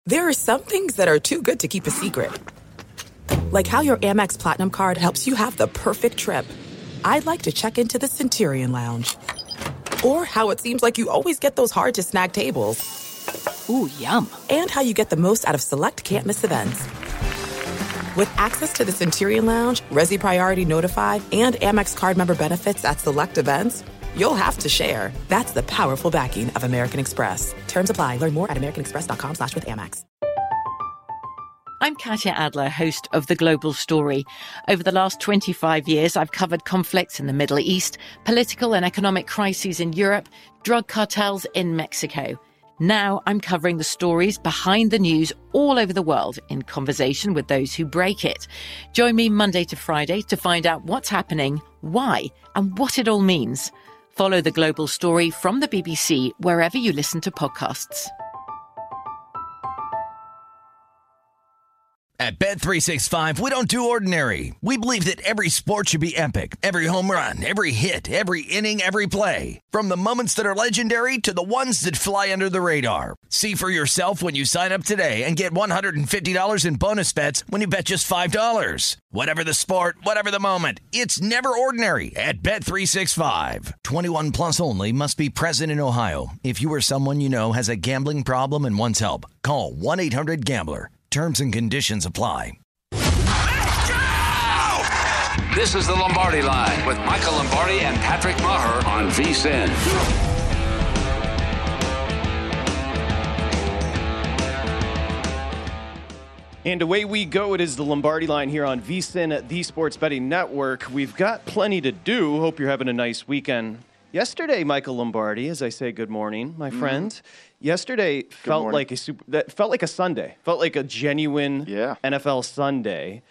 There are some things that are too good to keep a secret. Like how your Amex Platinum card helps you have the perfect trip. I'd like to check into the Centurion Lounge. Or how it seems like you always get those hard-to-snag tables. Ooh, yum. And how you get the most out of select can't-miss events. With access to the Centurion Lounge, Resi Priority Notified, and Amex card member benefits at select events, you'll have to share. That's the powerful backing of American Express. Terms apply. Learn more at americanexpress.com/withAmex. I'm Katya Adler, host of The Global Story. Over the last 25 years, I've covered conflicts in the Middle East, political and economic crises in Europe, drug cartels in Mexico. Now I'm covering the stories behind the news all over the world in conversation with those who break it. Join me Monday to Friday to find out what's happening, why, and what it all means. Follow The Global Story from the BBC wherever you listen to podcasts. At Bet365, we don't do ordinary. We believe that every sport should be epic. Every home run, every hit, every inning, every play. From the moments that are legendary to the ones that fly under the radar. See for yourself when you sign up today and get $150 in bonus bets when you bet just $5. Whatever the sport, whatever the moment, it's never ordinary at Bet365. 21 plus only. Must be present in Ohio. If you or someone you know has a gambling problem and wants help, call 1-800-GAMBLER. Terms and conditions apply. Let's go! This is the Lombardi Line with Michael Lombardi and Patrick Maher on VSiN. And away we go. It is the Lombardi Line here on VSiN, the Sports Betting Network. We've got plenty to do. Hope you're having a nice weekend. Yesterday, Michael Lombardi, as I say good morning, my friend. Yesterday felt like a Sunday. Felt like a genuine NFL Sunday.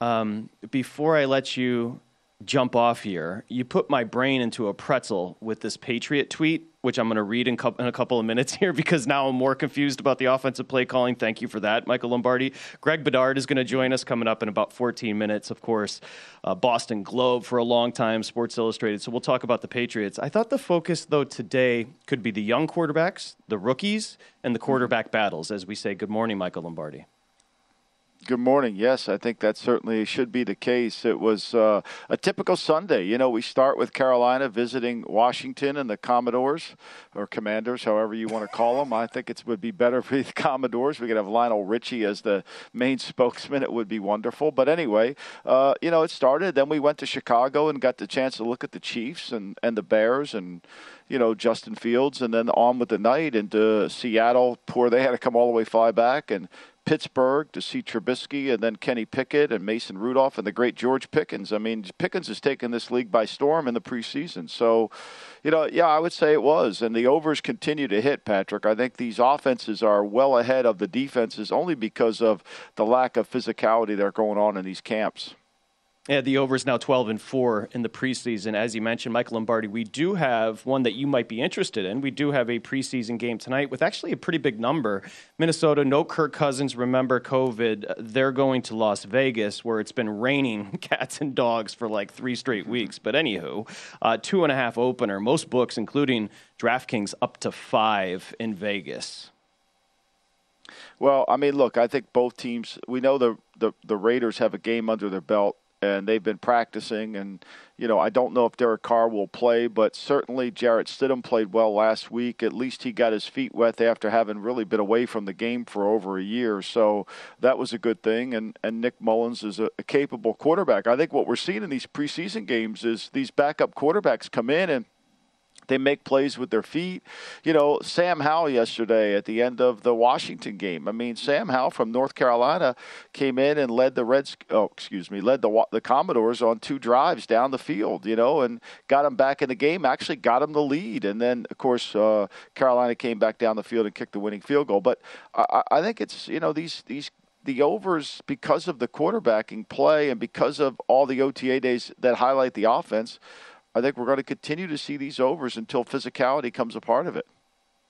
Before I let you jump off here, you put my brain into a pretzel with this Patriot tweet, which I'm going to read in a couple of minutes here because now I'm more confused about the offensive play calling. Thank you for that, Michael Lombardi. Greg Bedard is going to join us coming up in about 14 minutes, of course. Boston Globe for a long time, Sports Illustrated. So we'll talk about the Patriots. I thought the focus, though, today could be the young quarterbacks, the rookies, and the quarterback battles, as we say. Good morning, Michael Lombardi. Good morning. Yes, I think that certainly should be the case. It was a typical Sunday. You know, we start with Carolina visiting Washington and the Commodores, or Commanders, however you want to call them. I think it would be better for the Commodores. We could have Lionel Richie as the main spokesman. It would be wonderful. But anyway, it started. Then we went to Chicago and got the chance to look at the Chiefs and the Bears and, Justin Fields, and then on with the night into Seattle. They had to fly back, and Pittsburgh to see Trubisky, and then Kenny Pickett and Mason Rudolph and the great George Pickens. I mean, Pickens has taken this league by storm in the preseason. So, I would say it was. And the overs continue to hit, Patrick. I think these offenses are well ahead of the defenses only because of the lack of physicality that are going on in these camps. Yeah, the over is now 12-4 in the preseason. As you mentioned, Michael Lombardi, we do have one that you might be interested in. We do have a preseason game tonight with actually a pretty big number. Minnesota, no Kirk Cousins. Remember COVID. They're going to Las Vegas, where it's been raining cats and dogs for like 3 straight weeks. But anywho, 2.5 opener. Most books, including DraftKings, up to 5 in Vegas. Well, I mean, look, I think both teams, we know the Raiders have a game under their belt, and they've been practicing, and, I don't know if Derek Carr will play, but certainly Jarrett Stidham played well last week. At least he got his feet wet after having really been away from the game for over a year, so that was a good thing, and Nick Mullins is a capable quarterback. I think what we're seeing in these preseason games is these backup quarterbacks come in and they make plays with their feet. Sam Howell yesterday at the end of the Washington game. I mean, Sam Howell from North Carolina came in and led the Commodores on 2 drives down the field, and got them back in the game, actually got them the lead. And then, of course, Carolina came back down the field and kicked the winning field goal. But I think it's, the overs, because of the quarterbacking play and because of all the OTA days that highlight the offense, I think we're going to continue to see these overs until physicality comes a part of it.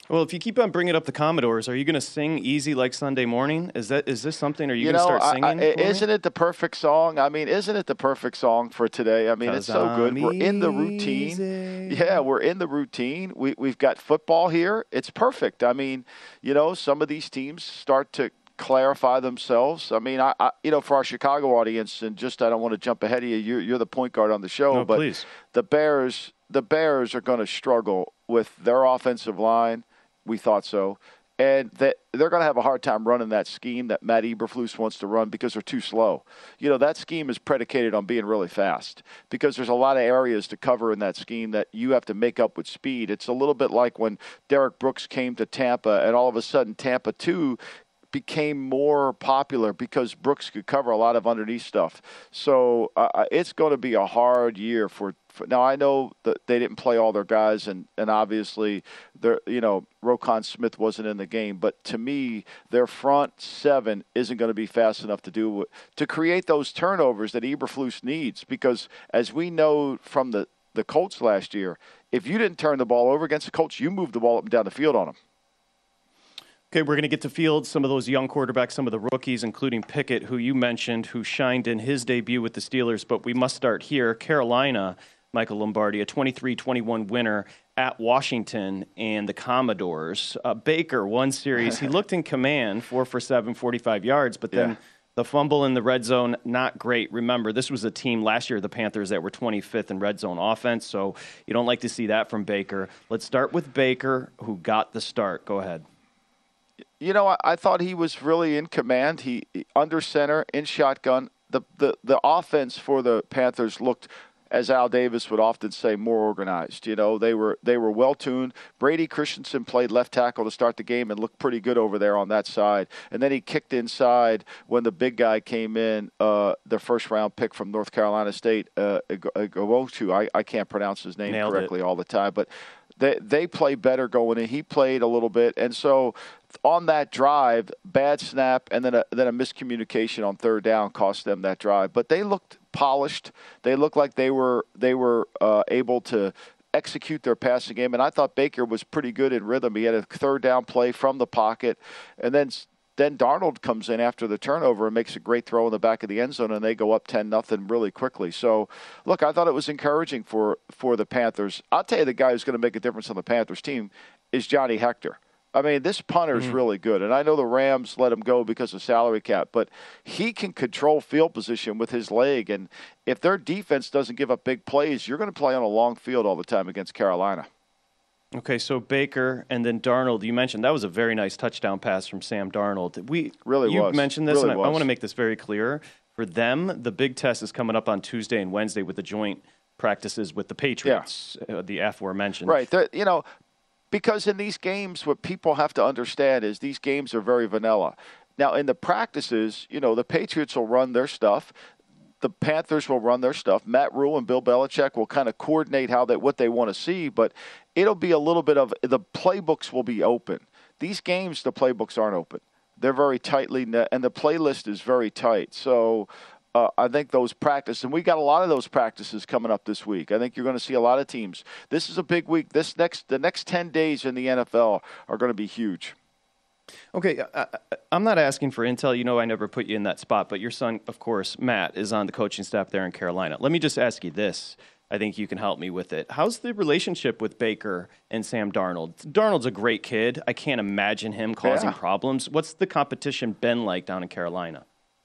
Well, if you keep on bringing up the Commodores, are you going to sing "Easy Like Sunday Morning"? Is this something? Are you going to start singing? Isn't it the perfect song? I mean, isn't it the perfect song for today? I mean, it's so good. We're in the routine. Yeah, we're in the routine. We've got football here. It's perfect. I mean, some of these teams start to clarify themselves. I mean, I for our Chicago audience, and just I don't want to jump ahead of you. You're the point guard on the show, no, but please. The Bears are going to struggle with their offensive line. We thought so. And they're going to have a hard time running that scheme that Matt Eberflus wants to run because they're too slow. That scheme is predicated on being really fast because there's a lot of areas to cover in that scheme that you have to make up with speed. It's a little bit like when Derek Brooks came to Tampa and all of a sudden Tampa 2 became more popular because Brooks could cover a lot of underneath stuff. So it's going to be a hard year for now. I know that they didn't play all their guys, and obviously, Roquan Smith wasn't in the game. But to me, their front seven isn't going to be fast enough to create those turnovers that Eberflus needs. Because as we know from the Colts last year, if you didn't turn the ball over against the Colts, you moved the ball up and down the field on them. Okay, we're going to get to field some of those young quarterbacks, some of the rookies, including Pickett, who you mentioned, who shined in his debut with the Steelers. But we must start here. Carolina, Michael Lombardi, a 23-21 winner at Washington and the Commodores. Baker, one series, he looked in command, 4 for 7, 45 yards, but then the fumble in the red zone, not great. Remember, this was a team last year, the Panthers, that were 25th in red zone offense, so you don't like to see that from Baker. Let's start with Baker, who got the start. Go ahead. I thought he was really in command. He under center, in shotgun. The offense for the Panthers looked, as Al Davis would often say, more organized. They were well tuned. Brady Christensen played left tackle to start the game and looked pretty good over there on that side. And then he kicked inside when the big guy came in, the first round pick from North Carolina State, Igowotu. I can't pronounce his name correctly all the time, but they play better going in. He played a little bit, and so on that drive, bad snap and then a miscommunication on third down cost them that drive. But they looked polished. They looked like they were able to execute their passing game, and I thought Baker was pretty good in rhythm. He had a third down play from the pocket, and then Darnold comes in after the turnover and makes a great throw in the back of the end zone, and they go up 10-0 really quickly. So, look, I thought it was encouraging for the Panthers. I'll tell you, the guy who's going to make a difference on the Panthers team is Johnny Hector. I mean, this punter is really good, and I know the Rams let him go because of salary cap, but he can control field position with his leg, and if their defense doesn't give up big plays, you're going to play on a long field all the time against Carolina. Okay, so Baker and then Darnold, you mentioned that was a very nice touchdown pass from Sam Darnold. You mentioned this, really and I want to make this very clear. For them, the big test is coming up on Tuesday and Wednesday with the joint practices with the Patriots, the aforementioned. Right, because in these games, what people have to understand is these games are very vanilla. Now, in the practices, the Patriots will run their stuff. The Panthers will run their stuff. Matt Rule and Bill Belichick will kind of coordinate what they want to see, but it'll be a little bit of the playbooks will be open. These games, the playbooks aren't open. They're very tightly net, and the playlist is very tight. So I think those practices, and we got a lot of those practices coming up this week. I think you're going to see a lot of teams. This is a big week. The next 10 days in the NFL are going to be huge. Okay, I'm not asking for intel. I never put you in that spot, but your son, of course, Matt, is on the coaching staff there in Carolina. Let me just ask you this. I think you can help me with it. How's the relationship with Baker and Sam Darnold? Darnold's a great kid. I can't imagine him causing problems. What's the competition been like down in Carolina?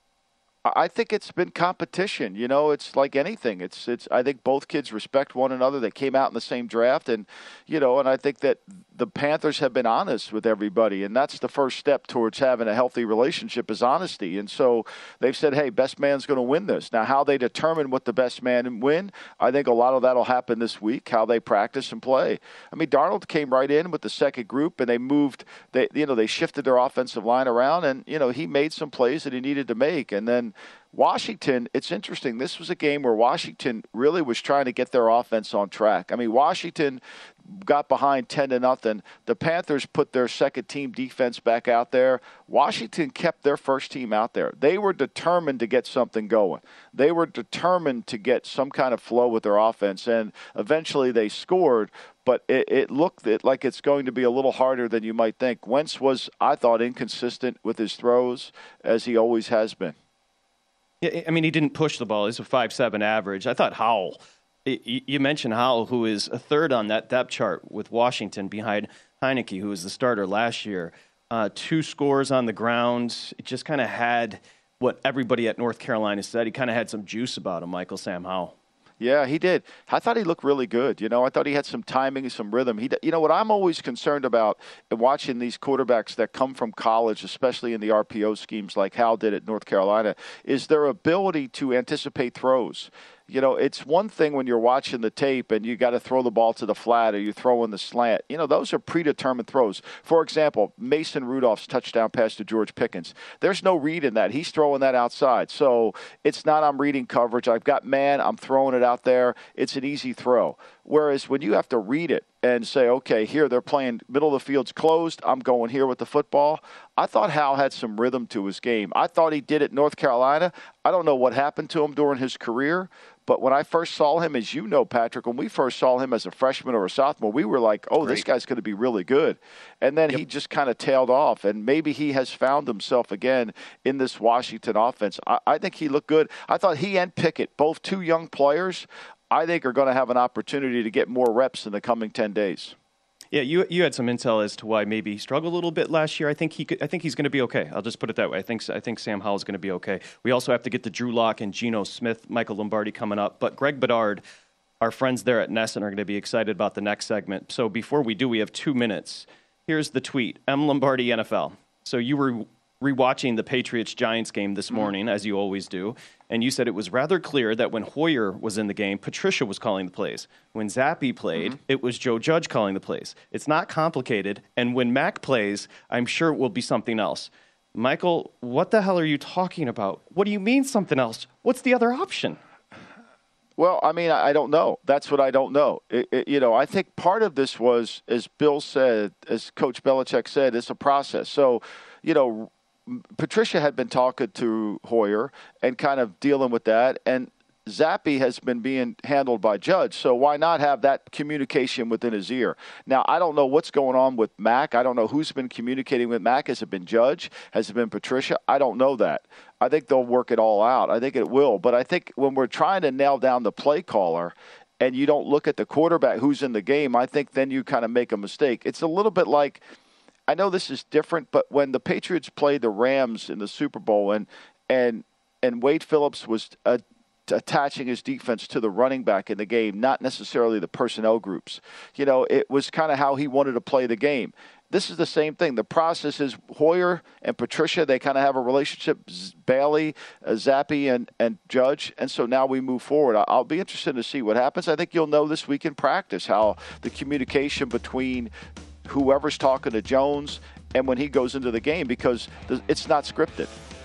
I think it's been competition. It's like anything. It's. I think both kids respect one another. They came out in the same draft, and and I think that the Panthers have been honest with everybody, and that's the first step towards having a healthy relationship is honesty. And so they've said, "Hey, best man's going to win this." Now, how they determine what the best man win, I think a lot of that will happen this week. How they practice and play. I mean, Darnold came right in with the second group, and they moved. They shifted their offensive line around, and he made some plays that he needed to make, and then. Washington, it's interesting. This was a game where Washington really was trying to get their offense on track. I mean, Washington got behind 10-0. The Panthers put their second team defense back out there. Washington kept their first team out there. They were determined to get something going. They were determined to get some kind of flow with their offense, and eventually they scored. but it looked like it's going to be a little harder than you might think. Wentz was, I thought, inconsistent with his throws, as he always has been. Yeah, I mean, he didn't push the ball. He's a 5.7 average. I thought Howell, you mentioned Howell, who is a third on that depth chart with Washington behind Heineke, who was the starter last year. 2 scores on the ground. It just kind of had what everybody at North Carolina said. He kind of had some juice about him, Sam Howell. Yeah, he did. I thought he looked really good. I thought he had some timing, some rhythm. What I'm always concerned about in watching these quarterbacks that come from college, especially in the RPO schemes like Hal did at North Carolina, is their ability to anticipate throws. It's one thing when you're watching the tape and you got to throw the ball to the flat or you throw in the slant. Those are predetermined throws. For example, Mason Rudolph's touchdown pass to George Pickens. There's no read in that. He's throwing that outside. So it's not I'm reading coverage. I've got man. I'm throwing it out there. It's an easy throw. Whereas when you have to read it and say, okay, here they're playing middle of the field's closed, I'm going here with the football. I thought Hal had some rhythm to his game. I thought he did at North Carolina. I don't know what happened to him during his career, but when I first saw him, as you know, Patrick, when we first saw him as a freshman or a sophomore, we were like, oh, this guy's going to be really good. And then he just kind of tailed off, and maybe he has found himself again in this Washington offense. I think he looked good. I thought he and Pickett, both 2 young players, I think are going to have an opportunity to get more reps in the coming 10 days. Yeah, you had some intel as to why maybe he struggled a little bit last year. I think he's going to be okay. I'll just put it that way. I think Sam Howell's going to be okay. We also have to get to Drew Lock and Geno Smith, Michael Lombardi coming up. But Greg Bedard, our friends there at Nesson, are going to be excited about the next segment. So before we do, we have 2 minutes. Here's the tweet. M. Lombardi, NFL. So you were rewatching the Patriots-Giants game this morning, as you always do, and you said it was rather clear that when Hoyer was in the game, Patricia was calling the plays. When Zappe played, it was Joe Judge calling the plays. It's not complicated, and when Mac plays, I'm sure it will be something else. Michael, what the hell are you talking about? What do you mean something else? What's the other option? Well, I mean, I don't know. That's what I don't know. I think part of this was, as Bill said, as Coach Belichick said, it's a process. So, Patricia had been talking to Hoyer and kind of dealing with that, and Zappe has been being handled by Judge, so why not have that communication within his ear? Now, I don't know what's going on with Mac. I don't know who's been communicating with Mac. Has it been Judge? Has it been Patricia? I don't know that. I think they'll work it all out. I think it will. But I think when we're trying to nail down the play caller and you don't look at the quarterback who's in the game, I think then you kind of make a mistake. It's a little bit like, I know this is different, but when the Patriots played the Rams in the Super Bowl and Wade Phillips was attaching his defense to the running back in the game, not necessarily the personnel groups. It was kind of how he wanted to play the game. This is the same thing. The process is Hoyer and Patricia, they kind of have a relationship, Bailey, Zappe, and Judge, and so now we move forward. I'll be interested to see what happens. I think you'll know this week in practice how the communication between whoever's talking to Jones and when he goes into the game, because it's not scripted.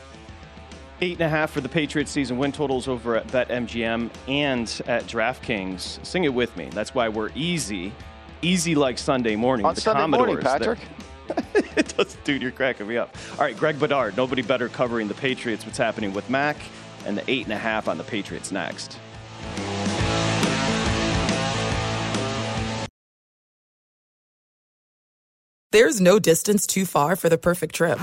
8.5 for the Patriots season win totals over at BetMGM and at DraftKings. Sing it with me. That's why we're easy like Sunday morning. On Sunday morning, Patrick. It does, dude, you're cracking me up. All right, Greg Bedard, nobody better covering the Patriots. What's happening with Mac and the 8.5 on the Patriots next. There's no distance too far for the perfect trip.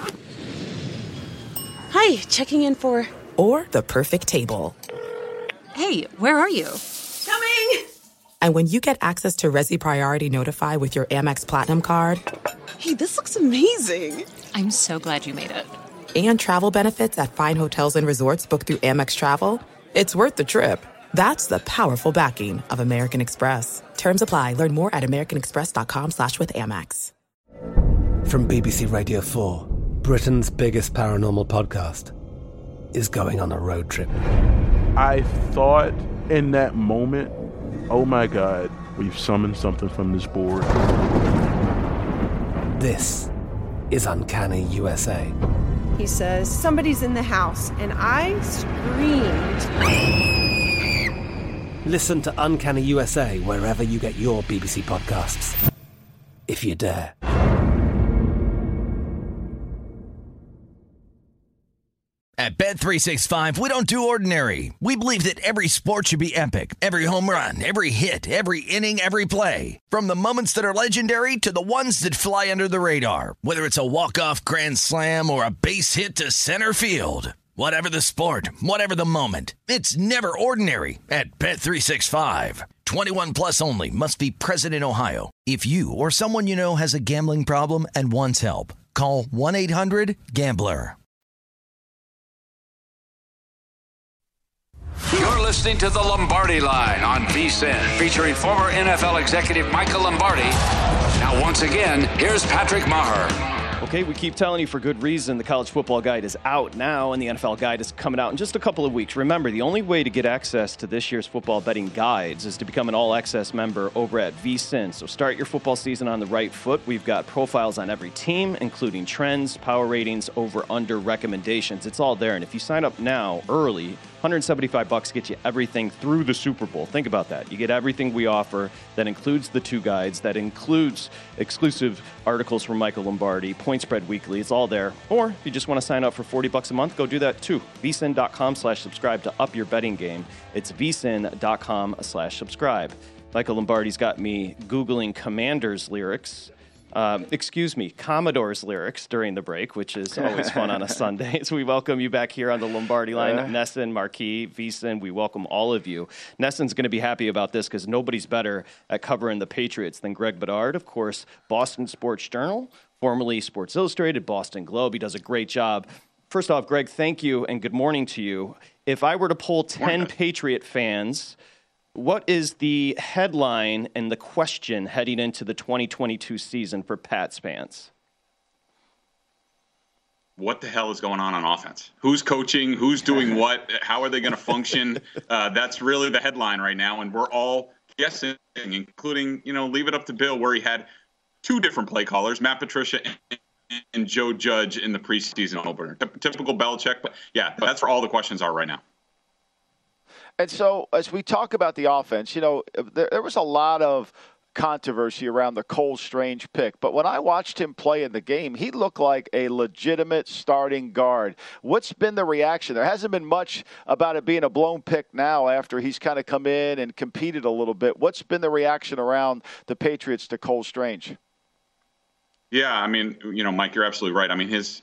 Hi, checking in for... Or the perfect table. Hey, where are you? Coming! And when you get access to Resi Priority Notify with your Amex Platinum card... Hey, this looks amazing! I'm so glad you made it. And travel benefits at fine hotels and resorts booked through Amex Travel, it's worth the trip. That's the powerful backing of American Express. Terms apply. Learn more at americanexpress.com/withAmex. From BBC Radio 4, Britain's biggest paranormal podcast is going on a road trip. I thought in that moment, oh my God, we've summoned something from this board. This is Uncanny USA. He says, somebody's in the house, and I screamed. Listen to Uncanny USA wherever you get your BBC podcasts, if you dare. At Bet365, we don't do ordinary. We believe that every sport should be epic. Every home run, every hit, every inning, every play. From the moments that are legendary to the ones that fly under the radar. Whether it's a walk-off grand slam or a base hit to center field. Whatever the sport, whatever the moment. It's never ordinary at Bet365. 21 plus only. Must be present in Ohio. If you or someone you know has a gambling problem and wants help, call 1-800-GAMBLER. You're listening to the Lombardi Line on VSiN, featuring former NFL executive Michael Lombardi. Now, once again, here's Patrick Maher. Okay, we keep telling you for good reason the College Football Guide is out now, and the NFL Guide is coming out in just a couple of weeks. Remember, the only way to get access to this year's football betting guides is to become an all-access member over at VSiN. So start your football season on the right foot. We've got profiles on every team, including trends, power ratings, over-under recommendations. It's all there, and if you sign up now early, $175 gets you everything through the Super Bowl. Think about that. You get everything we offer. That includes the 2 guides. That includes exclusive articles from Michael Lombardi, Point Spread Weekly. It's all there. Or if you just want to sign up for $40 a month, go do that too. VSiN.com/subscribe to up your betting game. It's VSiN.com/subscribe. Michael Lombardi's got me Googling Commander's lyrics. Commodore's lyrics during the break, which is always fun on a Sunday. So we welcome you back here on the Lombardi Line. Nesson, Marquis, VSiN, we welcome all of you. Nesson's going to be happy about this because nobody's better at covering the Patriots than Greg Bedard. Of course, Boston Sports Journal, formerly Sports Illustrated, Boston Globe. He does a great job. First off, Greg, thank you and good morning to you. If I were to poll 10 Patriot fans, what is the headline and the question heading into the 2022 season for Pats fans? What the hell is going on offense? Who's coaching? Who's doing what? How are they going to function? That's really the headline right now, and we're all guessing, including, leave it up to Bill, where he had 2 different play callers, Matt Patricia and Joe Judge in the preseason opener. Typical Belichick, but yeah, that's where all the questions are right now. And so as we talk about the offense, there was a lot of controversy around the Cole Strange pick. But when I watched him play in the game, he looked like a legitimate starting guard. What's been the reaction? There hasn't been much about it being a blown pick now after he's kind of come in and competed a little bit. What's been the reaction around the Patriots to Cole Strange? Yeah, I mean, Mike, you're absolutely right. I mean, his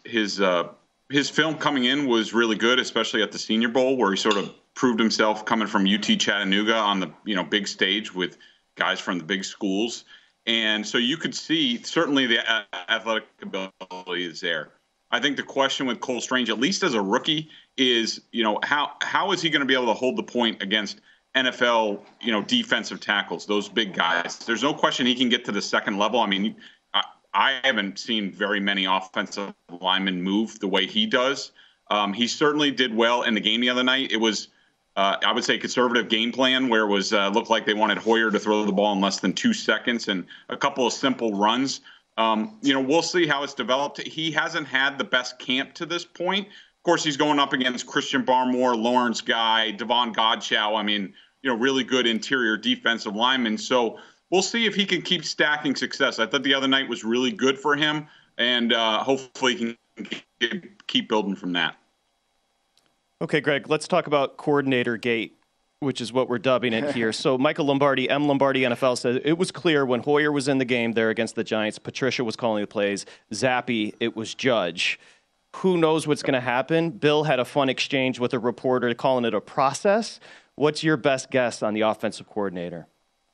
film coming in was really good, especially at the Senior Bowl, where he sort of proved himself coming from UT Chattanooga on the big stage with guys from the big schools. And so you could see certainly the athletic ability is there. I think the question with Cole Strange, at least as a rookie, is how is he going to be able to hold the point against NFL defensive tackles, those big guys? There's no question he can get to the second level. I mean, I haven't seen very many offensive linemen move the way he does. He certainly did well in the game the other night. It was I would say conservative game plan where it was looked like they wanted Hoyer to throw the ball in less than 2 seconds and a couple of simple runs. We'll see how it's developed. He hasn't had the best camp to this point. Of course, he's going up against Christian Barmore, Lawrence Guy, Devon Godchow. I mean, really good interior defensive linemen. So we'll see if he can keep stacking success. I thought the other night was really good for him, and hopefully he can keep building from that. Okay, Greg, let's talk about coordinator gate, which is what we're dubbing it here. So Michael Lombardi, M. Lombardi NFL, says it was clear when Hoyer was in the game there against the Giants, Patricia was calling the plays, Zappe, it was Judge. Who knows what's going to happen? Bill had a fun exchange with a reporter calling it a process. What's your best guess on the offensive coordinator?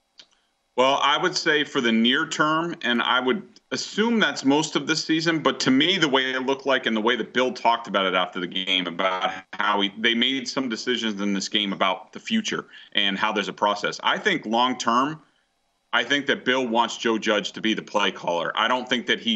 Well, I would say for the near term, and I would assume that's most of this season, but to me, the way it looked like and the way that Bill talked about it after the game, about how they made some decisions in this game about the future and how there's a process. I think long term, I think that Bill wants Joe Judge to be the play caller. I don't think that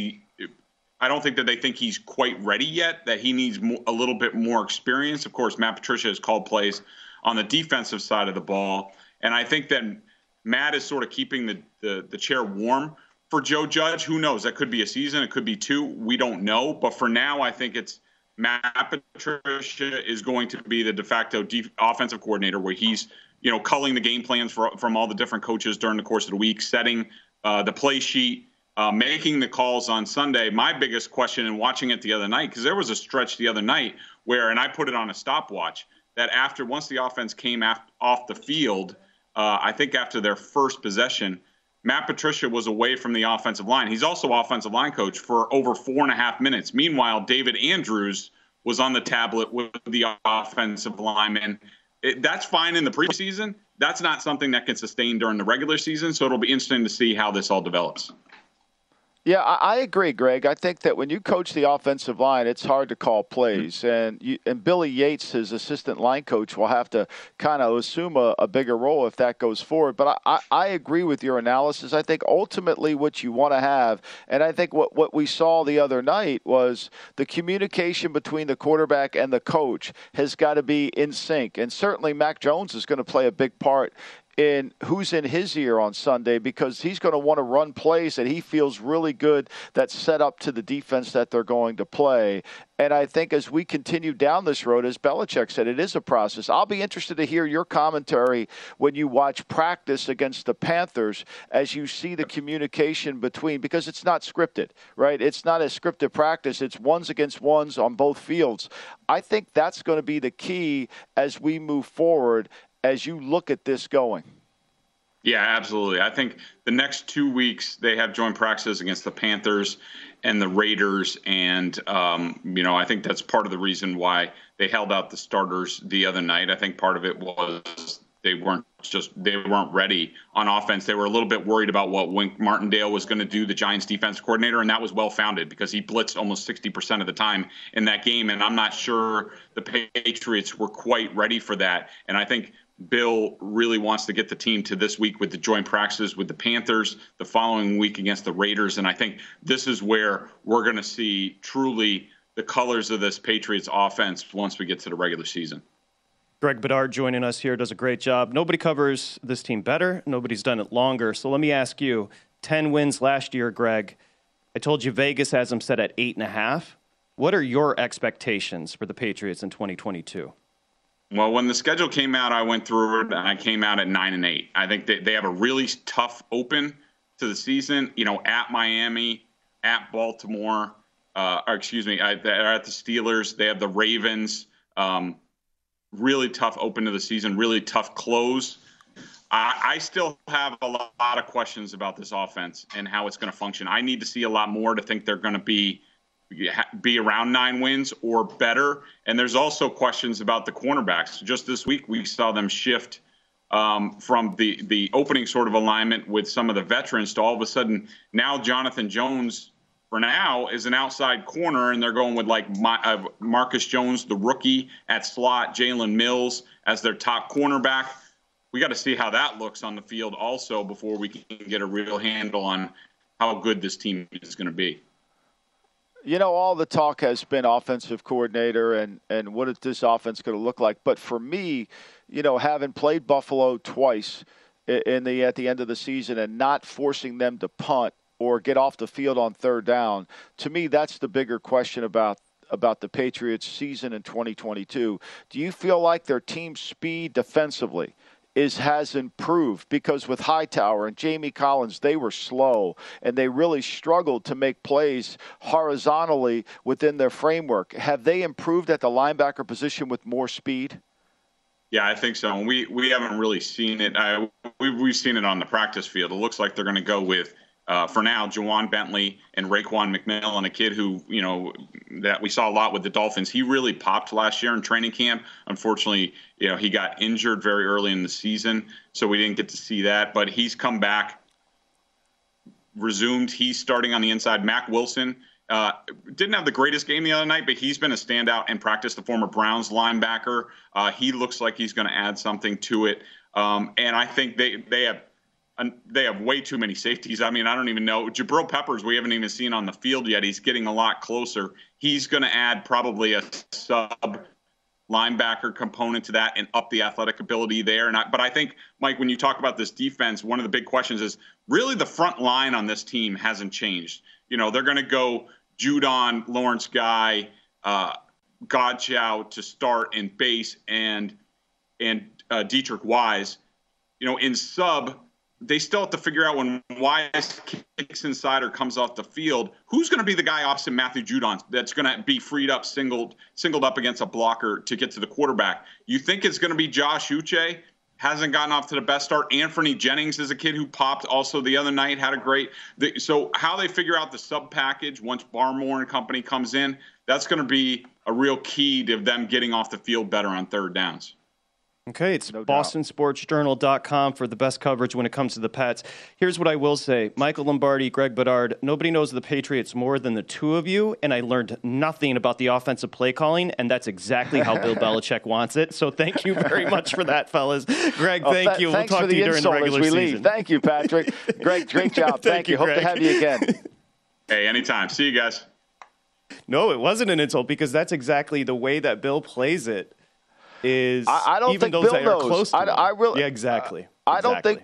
they think he's quite ready yet, that he needs a little bit more experience. Of course, Matt Patricia has called plays on the defensive side of the ball, and I think that Matt is sort of keeping the chair warm for Joe Judge. Who knows? That could be a season. It could be 2. We don't know. But for now, I think it's Matt Patricia is going to be the de facto offensive coordinator, where he's, culling the game plans from all the different coaches during the course of the week, setting the play sheet, making the calls on Sunday. My biggest question in watching it the other night, because there was a stretch the other night where, and I put it on a stopwatch, that once the offense came off the field, I think after their first possession, Matt Patricia was away from the offensive line. He's also offensive line coach for over 4.5 minutes. Meanwhile, David Andrews was on the tablet with the offensive lineman. That's fine in the preseason. That's not something that can sustain during the regular season, so it'll be interesting to see how this all develops. Yeah, I agree, Greg. I think that when you coach the offensive line, it's hard to call plays. And Billy Yates, his assistant line coach, will have to kind of assume a bigger role if that goes forward. But I agree with your analysis. I think ultimately what you want to have, and I think what we saw the other night was the communication between the quarterback and the coach has got to be in sync. And certainly Mac Jones is going to play a big part in who's in his ear on Sunday, because he's going to want to run plays that he feels really good that's set up to the defense that they're going to play. And I think as we continue down this road, as Belichick said, it is a process. I'll be interested to hear your commentary when you watch practice against the Panthers as you see the communication between, because it's not scripted, right? It's not a scripted practice. It's ones against ones on both fields. I think that's going to be the key as we move forward, as you look at this going. Yeah, absolutely. I think the next 2 weeks they have joint practices against the Panthers and the Raiders. And, I think that's part of the reason why they held out the starters the other night. I think part of it was they weren't ready on offense. They were a little bit worried about what Wink Martindale was going to do, the Giants defense coordinator, and that was well-founded because he blitzed almost 60% of the time in that game. And I'm not sure the Patriots were quite ready for that. And I think Bill really wants to get the team to this week with the joint practices with the Panthers, the following week against the Raiders. And I think this is where we're going to see truly the colors of this Patriots offense once we get to the regular season. Greg Bedard joining us here does a great job. Nobody covers this team better. Nobody's done it longer. So let me ask you, 10 wins last year, Greg. I told you Vegas has them set at 8.5. What are your expectations for the Patriots in 2022? Well, when the schedule came out, I went through it, and I came out at 9-8. I think they have a really tough open to the season, at Miami, at Baltimore, at the Steelers. They have the Ravens. Really tough open to the season, really tough close. I still have a lot of questions about this offense and how it's going to function. I need to see a lot more to think they're going to be around 9 wins or better. And there's also questions about the cornerbacks. Just this week, we saw them shift from the opening sort of alignment with some of the veterans to all of a sudden now Jonathan Jones, for now, is an outside corner, and they're going with Marcus Jones, the rookie, at slot, Jalen Mills as their top cornerback. We got to see how that looks on the field also before we can get a real handle on how good this team is going to be. All the talk has been offensive coordinator and what is this offense going to look like. But for me, having played Buffalo twice at the end of the season and not forcing them to punt or get off the field on third down, to me, that's the bigger question about the Patriots season in 2022. Do you feel like their team speed defensively has improved? Because with Hightower and Jamie Collins, they were slow, and they really struggled to make plays horizontally within their framework. Have they improved at the linebacker position with more speed? Yeah, I think so. We haven't really seen it. We've seen it on the practice field. It looks like they're going to go with, for now, Juwan Bentley and Raekwon McMillan, a kid who, that we saw a lot with the Dolphins. He really popped last year in training camp. Unfortunately, he got injured very early in the season, so we didn't get to see that. But he's come back, resumed. He's starting on the inside. Mack Wilson didn't have the greatest game the other night, but he's been a standout in practice, the former Browns linebacker. He looks like he's going to add something to it. And I think they have way too many safeties. I mean, I don't even know. Jabril Peppers, we haven't even seen on the field yet. He's getting a lot closer. He's going to add probably a sub linebacker component to that and up the athletic ability there. But I think, Mike, when you talk about this defense, one of the big questions is really the front line on this team hasn't changed. They're going to go Judon, Lawrence Guy, Godchow to start in base and Dietrich Wise. In sub, they still have to figure out when Wise kicks inside or comes off the field, who's going to be the guy opposite Matthew Judon that's going to be freed up, singled up against a blocker to get to the quarterback. You think it's going to be Josh Uche? Hasn't gotten off to the best start. Anthony Jennings is a kid who popped also the other night, had a great. So how they figure out the sub package once Barmore and company comes in, that's going to be a real key to them getting off the field better on third downs. Okay, it's BostonSportsJournal.com for the best coverage when it comes to the Pats. Here's what I will say. Michael Lombardi, Greg Bedard, nobody knows the Patriots more than the two of you, and I learned nothing about the offensive play calling, and that's exactly how Bill Belichick wants it. So thank you very much for that, fellas. Greg, thank you. We'll talk to you during the regular season. Thank you, Patrick. Greg, great job. Thank you. Hope to have you again. Hey, anytime. See you guys. No, it wasn't an insult because that's exactly the way that Bill plays it. I don't even think those Bill that knows. are close to I really, yeah, exactly. I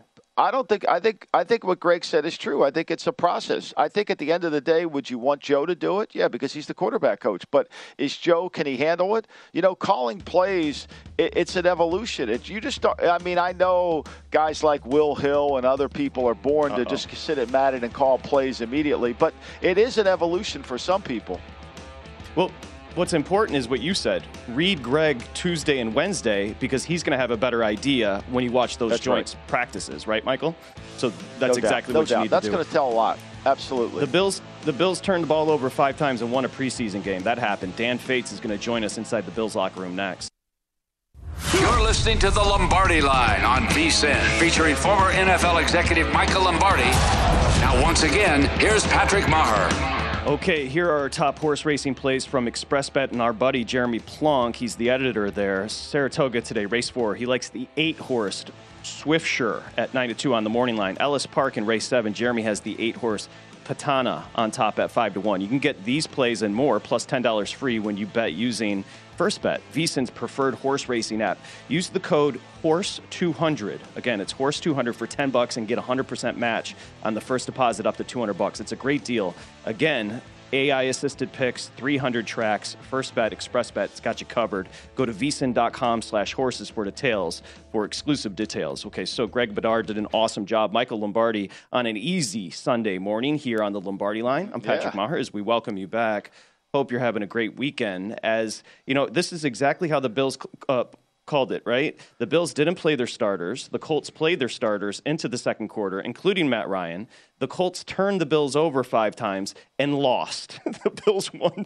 think what Greg said is true. I think it's a process. I think at the end of the day, would you want Joe to do it? Yeah, because he's the quarterback coach. But is Joe? Can he handle it? You know, calling plays, it's an evolution. You just start. I mean, I know guys like Will Hill and other people are born to just sit at Madden and call plays immediately. But it is an evolution for some people. Well, what's important is what you said. Read Greg Tuesday and Wednesday because he's going to have a better idea when you watch those joint practices, right, Michael? So that's exactly what you need to do. That's going to tell a lot. Absolutely. The Bills turned the ball over 5 times and won a preseason game. That happened. Dan Fates is going to join us inside the Bills locker room next. You're listening to The Lombardi Line on VSiN, featuring former NFL executive Michael Lombardi. Now, once again, here's Patrick Maher. Okay, here are our top horse racing plays from ExpressBet and our buddy Jeremy Plonk. He's the editor there. Saratoga today, race 4. He likes the 8-horse Swiftsure at 9-2 on the morning line. Ellis Park in race 7. Jeremy has the 8-horse Patana on top at 5-1. You can get these plays and more, plus $10 free when you bet using FirstBet, VSiN's preferred horse racing app. Use the code HORSE200. Again, it's HORSE200 for $10 and get a 100% match on the first deposit up to $200. It's a great deal. Again, AI-assisted picks, 300 tracks, FirstBet, ExpressBet, it's got you covered. Go to vsin.com/horses for details, for exclusive details. Okay, so Greg Bedard did an awesome job. Michael Lombardi on an easy Sunday morning here on the Lombardi Line. I'm Patrick Maher as we welcome you back. Hope you're having a great weekend. As you know, this is exactly how the Bills called it, right? The Bills didn't play their starters. The Colts played their starters into the second quarter, including Matt Ryan. The Colts turned the Bills over 5 times and lost. The Bills won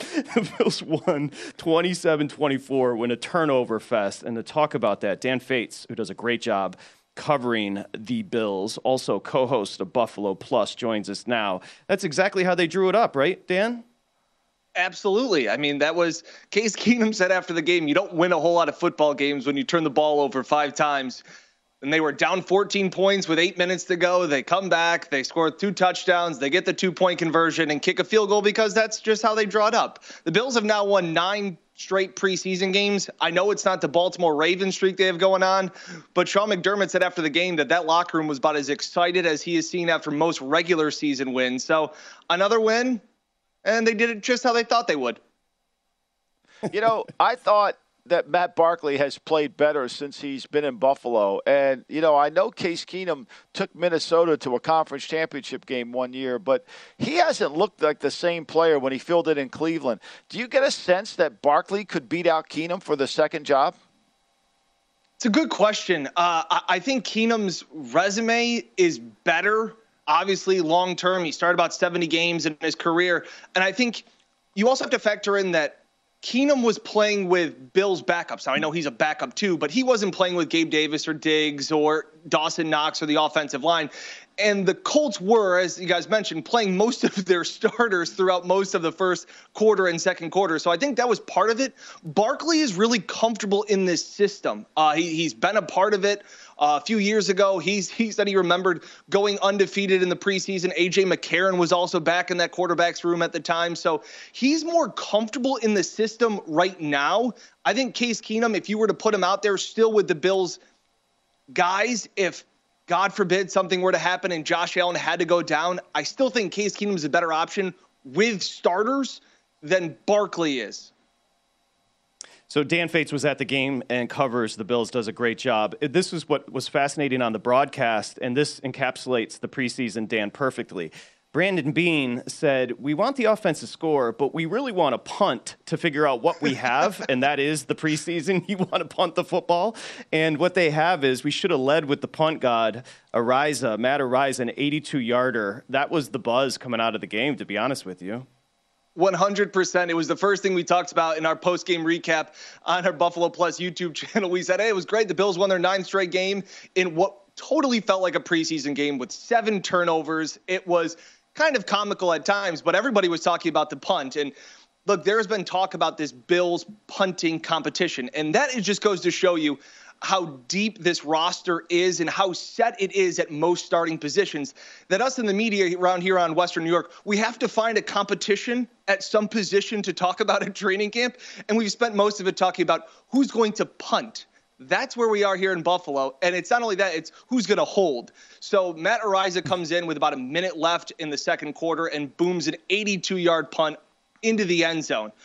27-24 when a turnover fest. And to talk about that, Dan Fates, who does a great job covering the Bills, also co-host of Buffalo Plus, joins us now. That's exactly how they drew it up, right, Dan? Absolutely. I mean, that was Case Keenum said after the game, you don't win a whole lot of football games when you turn the ball over 5 times. And they were down 14 points with 8 minutes to go. They come back, they score 2 touchdowns, they get the 2-point conversion and kick a field goal because that's just how they draw it up. The Bills have now won 9 straight preseason games. I know it's not the Baltimore Ravens streak they have going on, but Sean McDermott said after the game that locker room was about as excited as he has seen after most regular season wins. So another win. And they did it just how they thought they would. You know, I thought that Matt Barkley has played better since he's been in Buffalo. And, you know, I know Case Keenum took Minnesota to a conference championship game one year, but he hasn't looked like the same player when he filled it in Cleveland. Do you get a sense that Barkley could beat out Keenum for the second job? It's a good question. I think Keenum's resume is better. Obviously, long-term, he started about 70 games in his career. And I think you also have to factor in that Keenum was playing with Bill's backups. Now, I know he's a backup too, but he wasn't playing with Gabe Davis or Diggs or Dawson Knox or the offensive line. And the Colts were, as you guys mentioned, playing most of their starters throughout most of the first quarter and second quarter. So I think that was part of it. Barkley is really comfortable in this system. He's been a part of it. A few years ago, he said he remembered going undefeated in the preseason. A.J. McCarron was also back in that quarterback's room at the time. So he's more comfortable in the system right now. I think Case Keenum, if you were to put him out there still with the Bills guys, if God forbid something were to happen and Josh Allen had to go down, I still think Case Keenum is a better option with starters than Barkley is. So Dan Fates was at the game and covers the Bills, does a great job. This is what was fascinating on the broadcast, and this encapsulates the preseason, Dan, perfectly. Brandon Beane said, we want the offense to score, but we really want to punt to figure out what we have, and that is the preseason. You want to punt the football, and what they have is we should have led with the punt god, Matt Araiza, an 82-yarder. That was the buzz coming out of the game, to be honest with you. 100%. It was the first thing we talked about in our post-game recap on our Buffalo Plus YouTube channel. We said, hey, it was great. The Bills won their 9th straight game in what totally felt like a preseason game with 7 turnovers. It was kind of comical at times, but everybody was talking about the punt. And look, there has been talk about this Bills punting competition, and that just goes to show you how deep this roster is and how set it is at most starting positions, that us in the media around here on Western New York, we have to find a competition at some position to talk about at training camp. And we've spent most of it talking about who's going to punt. That's where we are here in Buffalo. And it's not only that, it's who's going to hold. So Matt Araiza comes in with about a minute left in the second quarter and booms an 82-yard punt into the end zone.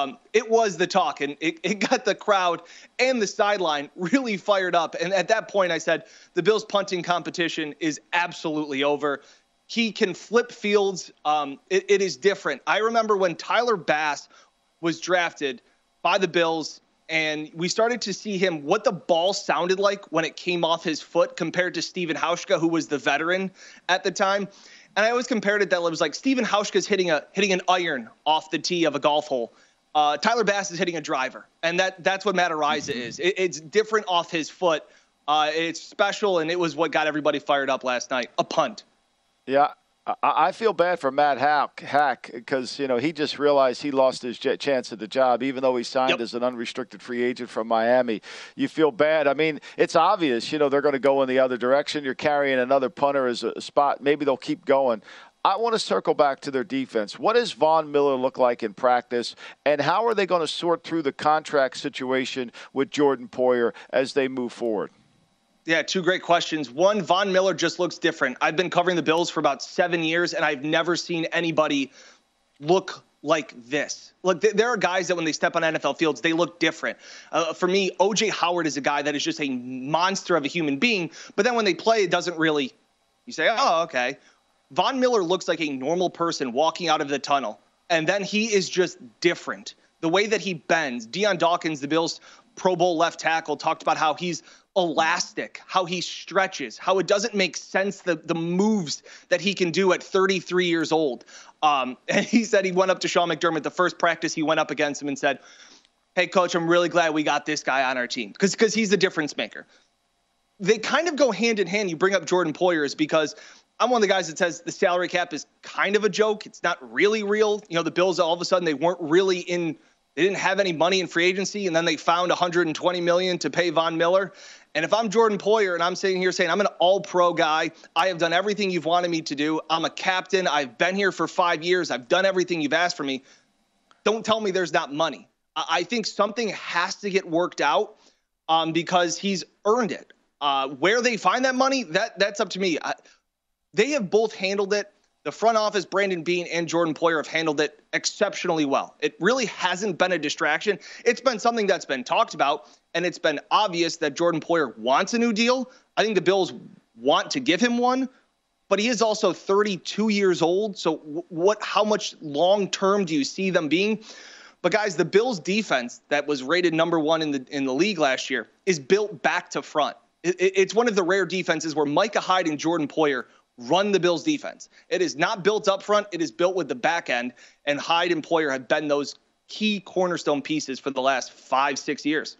It was the talk, and it got the crowd and the sideline really fired up. And at that point, I said, the Bills punting competition is absolutely over. He can flip fields. It is different. I remember when Tyler Bass was drafted by the Bills, and we started to see him, what the ball sounded like when it came off his foot compared to Stephen Hauschka, who was the veteran at the time. And I always compared it that it was like Stephen Hauschka's hitting an iron off the tee of a golf hole. Tyler Bass is hitting a driver, and that's what Matt Araiza is. It's different off his foot. It's special, and it was what got everybody fired up last night, a punt. Yeah, I feel bad for Matt Hack because, he just realized he lost his chance at the job, even though he signed as an unrestricted free agent from Miami. You feel bad. I mean, it's obvious, they're going to go in the other direction. You're carrying another punter as a spot. Maybe they'll keep going. I want to circle back to their defense. What does Von Miller look like in practice, and how are they going to sort through the contract situation with Jordan Poyer as they move forward? Yeah, 2 great questions. One, Von Miller just looks different. I've been covering the Bills for about 7 years, and I've never seen anybody look like this. Look, there are guys that when they step on NFL fields, they look different. For me, O.J. Howard is a guy that is just a monster of a human being, but then when they play, it doesn't really – you say, oh, okay. Von Miller looks like a normal person walking out of the tunnel, and then he is just different. The way that he bends. Deion Dawkins, the Bills' Pro Bowl left tackle, talked about how he's elastic, how he stretches, how it doesn't make sense, the moves that he can do at 33 years old. And he said he went up to Sean McDermott the first practice he went up against him and said, hey, coach, I'm really glad we got this guy on our team because he's the difference maker. They kind of go hand in hand. You bring up Jordan Poyer is because I'm one of the guys that says the salary cap is kind of a joke. It's not really real. The Bills, all of a sudden, they weren't really they didn't have any money in free agency, and then they found $120 million to pay Von Miller. And if I'm Jordan Poyer and I'm sitting here saying I'm an all-pro guy, I have done everything you've wanted me to do. I'm a captain. I've been here for 5 years. I've done everything you've asked for me. Don't tell me there's not money. I think something has to get worked out because he's earned it. Where they find that money, that's up to me. They have both handled it. The front office, Brandon Beane and Jordan Poyer, have handled it exceptionally well. It really hasn't been a distraction. It's been something that's been talked about, and it's been obvious that Jordan Poyer wants a new deal. I think the Bills want to give him one, but he is also 32 years old. So how much long-term do you see them being? But guys, the Bills defense that was rated number 1 in the league last year is built back to front. It's one of the rare defenses where Micah Hyde and Jordan Poyer run the Bills defense. It is not built up front. It is built with the back end, and Hyde and Poyer have been those key cornerstone pieces for the last 5-6 years.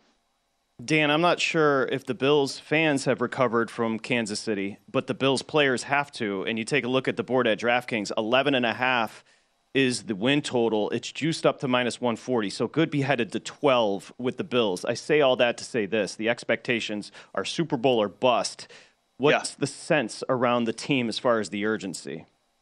Dan, I'm not sure if the Bills fans have recovered from Kansas City, but the Bills players have to. And you take a look at the board at DraftKings, 11.5 is the win total. It's juiced up to -140, so could be headed to 12 with the Bills. I say all that to say this. The expectations are Super Bowl or bust. What's the sense around the team as far as the urgency?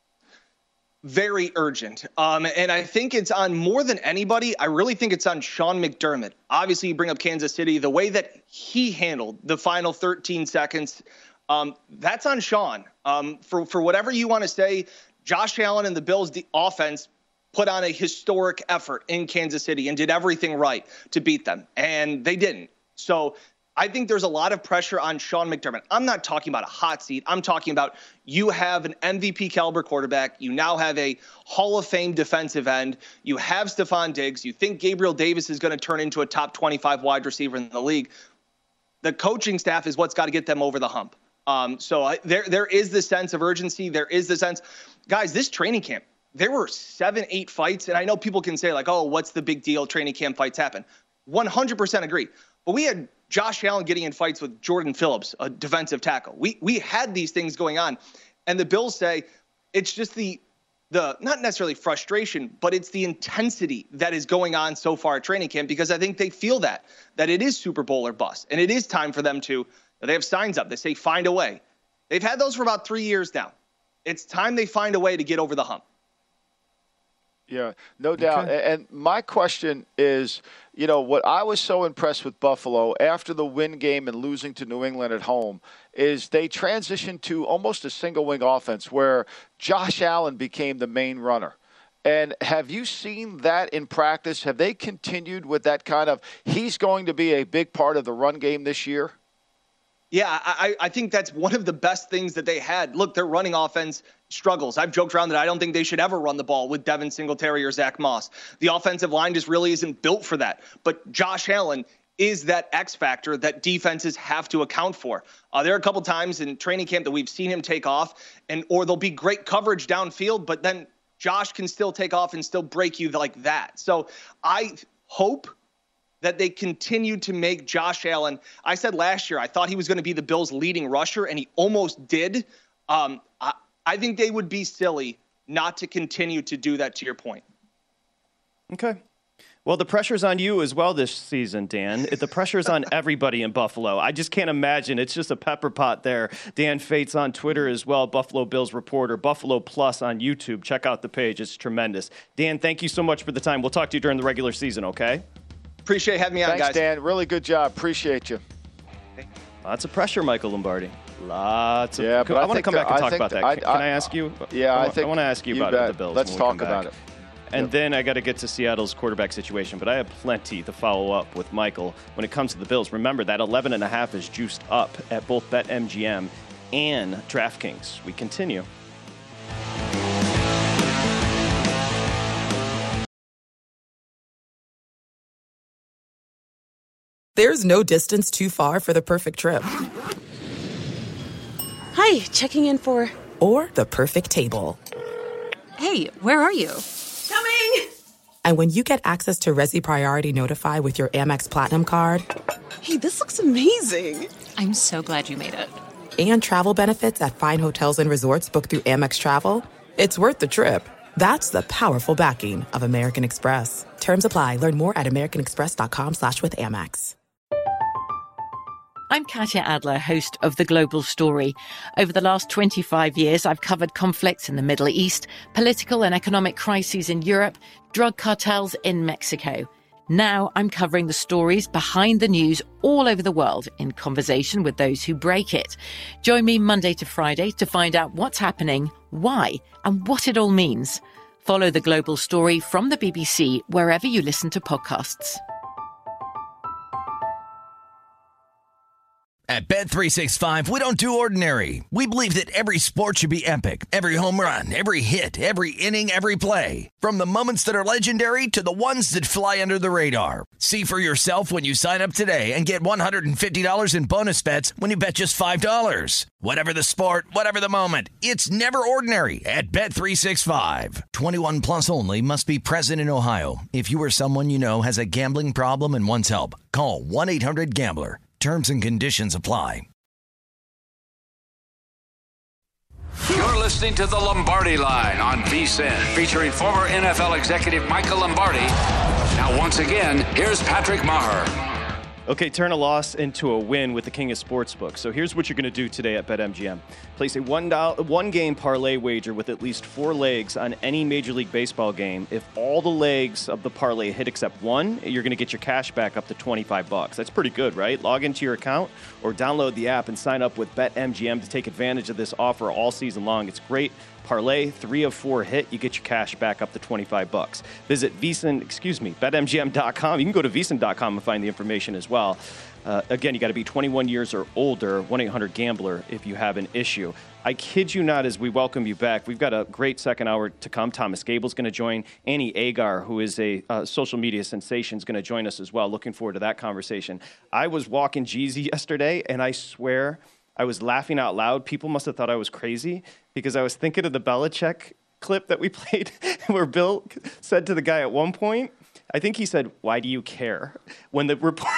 Very urgent. And I think it's on more than anybody. I really think it's on Sean McDermott. Obviously, you bring up Kansas City, the way that he handled the final 13 seconds, that's on Sean. For whatever you want to say, Josh Allen and the Bills' offense put on a historic effort in Kansas City and did everything right to beat them, and they didn't. So I think there's a lot of pressure on Sean McDermott. I'm not talking about a hot seat. I'm talking about you have an MVP caliber quarterback. You now have a Hall of Fame defensive end. You have Stephon Diggs. You think Gabriel Davis is going to turn into a top 25 wide receiver in the league. The coaching staff is what's got to get them over the hump. There is this sense of urgency. There is the sense, guys, this training camp, there were 7-8 fights. And I know people can say like, oh, what's the big deal? Training camp fights happen. 100% agree. But we had Josh Allen getting in fights with Jordan Phillips, a defensive tackle. We had these things going on. And the Bills say it's just the not necessarily frustration, but it's the intensity that is going on so far at training camp, because I think they feel that it is Super Bowl or bust. And it is time for them to, they have signs up. They say, find a way. They've had those for about 3 years now. It's time they find a way to get over the hump. Yeah, no doubt. Okay. And my question is, what I was so impressed with Buffalo after the win game and losing to New England at home is they transitioned to almost a single wing offense where Josh Allen became the main runner. And have you seen that in practice? Have they continued with that kind of, he's going to be a big part of the run game this year? Yeah, I think that's one of the best things that they had. Look, their running offense struggles. I've joked around that I don't think they should ever run the ball with Devin Singletary or Zach Moss. The offensive line just really isn't built for that. But Josh Allen is that X factor that defenses have to account for. There are a couple times in training camp that we've seen him take off, or there'll be great coverage downfield, but then Josh can still take off and still break you like that. So I hope that they continue to make Josh Allen. I said last year I thought he was going to be the Bills' leading rusher, and he almost did. I think they would be silly not to continue to do that, to your point. Okay. Well, the pressure's on you as well this season, Dan. The pressure's on everybody in Buffalo. I just can't imagine. It's just a pepper pot there. Dan Fates on Twitter as well, Buffalo Bills reporter, Buffalo Plus on YouTube. Check out the page. It's tremendous. Dan, thank you so much for the time. We'll talk to you during the regular season, okay? Appreciate having me on, guys. Thanks, Dan. Really good job. Appreciate you. Lots of pressure, Michael Lombardi. Lots of. Yeah, but I want to come back and talk about that. Can I ask you? Yeah, I want to ask you about the Bills. Let's talk about it. And then I got to get to Seattle's quarterback situation, but I have plenty to follow up with Michael when it comes to the Bills. Remember that 11.5 is juiced up at both BetMGM and DraftKings. We continue. There's no distance too far for the perfect trip. Hi, checking in for... Or the perfect table. Hey, where are you? Coming! And when you get access to Resi Priority Notify with your Amex Platinum card... Hey, this looks amazing! I'm so glad you made it. And travel benefits at fine hotels and resorts booked through Amex Travel, it's worth the trip. That's the powerful backing of American Express. Terms apply. Learn more at americanexpress.com/withAmex. I'm Katya Adler, host of The Global Story. Over the last 25 years, I've covered conflicts in the Middle East, political and economic crises in Europe, drug cartels in Mexico. Now I'm covering the stories behind the news all over the world in conversation with those who break it. Join me Monday to Friday to find out what's happening, why, and what it all means. Follow The Global Story from the BBC wherever you listen to podcasts. At Bet365, we don't do ordinary. We believe that every sport should be epic. Every home run, every hit, every inning, every play. From the moments that are legendary to the ones that fly under the radar. See for yourself when you sign up today and get $150 in bonus bets when you bet just $5. Whatever the sport, whatever the moment, it's never ordinary at Bet365. 21 plus only. Must be present in Ohio. If you or someone you know has a gambling problem and wants help, call 1-800-GAMBLER. Terms and conditions apply. You're listening to the Lombardi Line on VSiN, featuring former NFL executive Michael Lombardi. Now, once again, here's Patrick Maher. Okay, turn a loss into a win with the King of Sportsbook. So here's what you're going to do today at BetMGM. Place a one-game parlay wager with at least 4 legs on any Major League Baseball game. If all the legs of the parlay hit except one, you're going to get your cash back up to $25. That's pretty good, right? Log into your account or download the app and sign up with BetMGM to take advantage of this offer all season long. It's great Parlay 3 of 4 hit, you get your cash back up to $25. Visit BetMGM.com. You can go to VSiN.com and find the information as well. Again, you got to be 21 years or older, 1-800-GAMBLER if you have an issue. I kid you not, as we welcome you back, we've got a great second hour to come. Thomas Gable's going to join. Annie Agar, who is a social media sensation, is going to join us as well. Looking forward to that conversation. I was walking Jeezy yesterday, and I swear I was laughing out loud. People must have thought I was crazy because I was thinking of the Belichick clip that we played where Bill said to the guy at one point, I think he said, "Why do you care?" When the reporter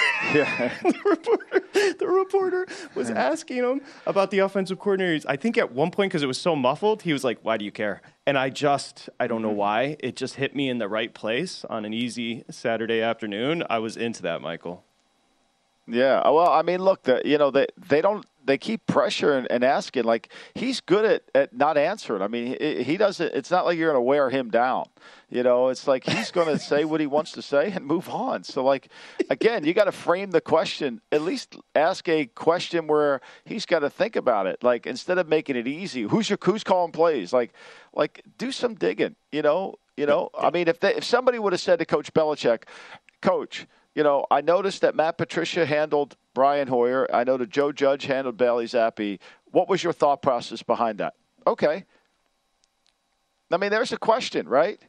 was asking him about the offensive coordinators. I think at one point, because it was so muffled, he was like, "Why do you care?" And I don't know why. It just hit me in the right place on an easy Saturday afternoon. I was into that, Michael. Yeah. Well, I mean, look, they keep pressuring and asking. Like, he's good at not answering. I mean, he doesn't. It's not like you're going to wear him down. It's like he's going to say what he wants to say and move on. So, like, again, you got to frame the question. At least ask a question where he's got to think about it. Like, instead of making it easy, who's calling plays? Like, do some digging. I mean, if somebody would have said to Coach Belichick, "Coach, I noticed that Matt Patricia handled Brian Hoyer. I know that Joe Judge handled Bailey Zappi. What was your thought process behind that?" Okay. I mean, there's a question, right?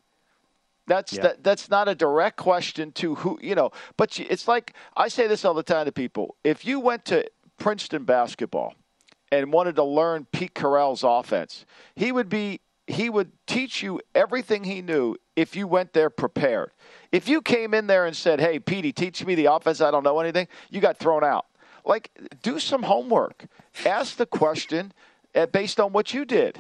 That's not a direct question to who, but it's like, I say this all the time to people. If you went to Princeton basketball and wanted to learn Pete Carroll's offense, he would teach you everything he knew if you went there prepared. If you came in there and said, "Hey, Petey, teach me the offense, I don't know anything," you got thrown out. Like, do some homework. Ask the question based on what you did.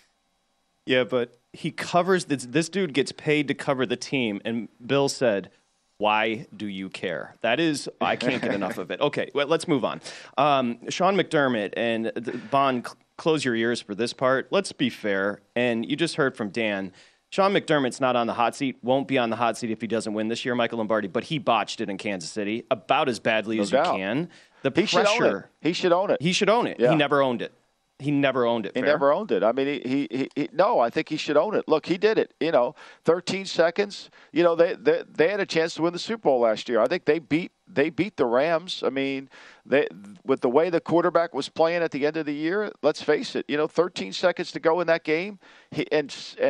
Yeah, but he covers this dude gets paid to cover the team, and Bill said, "Why do you care?" That is, I can't get enough of it. Okay, well, let's move on. Sean McDermott and Vaughn, close your ears for this part. Let's be fair, and you just heard from Dan. Sean McDermott's not on the hot seat, won't be on the hot seat if he doesn't win this year, Michael Lombardi, but he botched it in Kansas City about as badly as you can. The pressure. He should own it. He should own it. Yeah. He never owned it. He never owned it. He never owned it. I mean, no, I think he should own it. Look, he did it. 13 seconds. They had a chance to win the Super Bowl last year. I think they beat the Rams. I mean, with the way the quarterback was playing at the end of the year, let's face it, 13 seconds to go in that game. And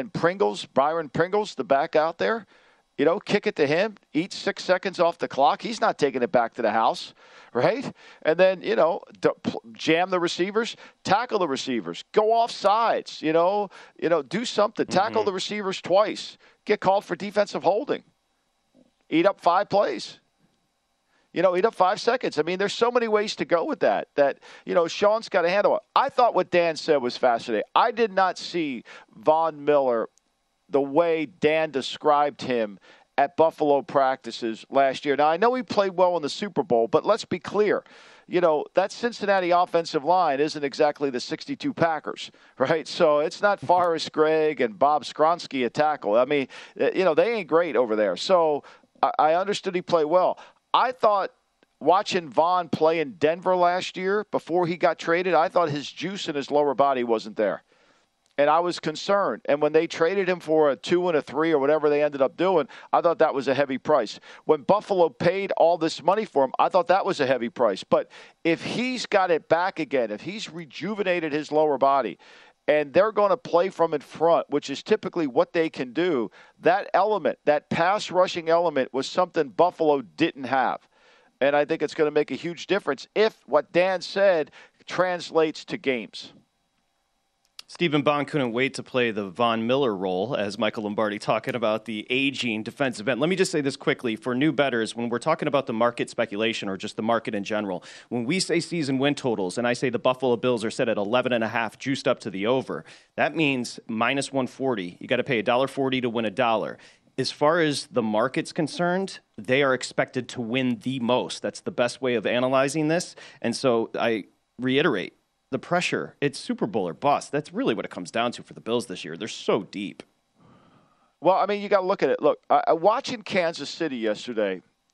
Byron Pringles, the back out there, kick it to him, eat 6 seconds off the clock. He's not taking it back to the house, right? And then, jam the receivers, tackle the receivers, go off sides, do something. Tackle the receivers twice. Get called for defensive holding. Eat up 5 plays. Eat up 5 seconds. I mean, there's so many ways to go with that, Sean's got to handle it. I thought what Dan said was fascinating. I did not see Von Miller the way Dan described him at Buffalo practices last year. Now, I know he played well in the Super Bowl, but let's be clear. That Cincinnati offensive line isn't exactly the 62 Packers, right? So it's not Forrest Gregg and Bob Skronsky at tackle. I mean, they ain't great over there. So I understood he played well. I thought watching Von play in Denver last year before he got traded, I thought his juice in his lower body wasn't there. And I was concerned. And when they traded him for a 2 and a 3 or whatever they ended up doing, I thought that was a heavy price. When Buffalo paid all this money for him, I thought that was a heavy price. But if he's got it back again, if he's rejuvenated his lower body, and they're going to play from in front, which is typically what they can do, that element, that pass rushing element, was something Buffalo didn't have. And I think it's going to make a huge difference if what Dan said translates to games. Stephen Bond couldn't wait to play the Von Miller role, as Michael Lombardi talking about the aging defensive end. Let me just say this quickly. For new bettors, when we're talking about the market speculation or just the market in general, when we say season win totals and I say the Buffalo Bills are set at 11.5 juiced up to the over, that means minus 140. You got to pay $1.40 to win $1. As far as the market's concerned, they are expected to win the most. That's the best way of analyzing this. And so I reiterate, the pressure, it's Super Bowl or bust. That's really what it comes down to for the Bills this year. They're so deep. Well, I mean, you got to look at it. Look, watching Kansas City yesterday,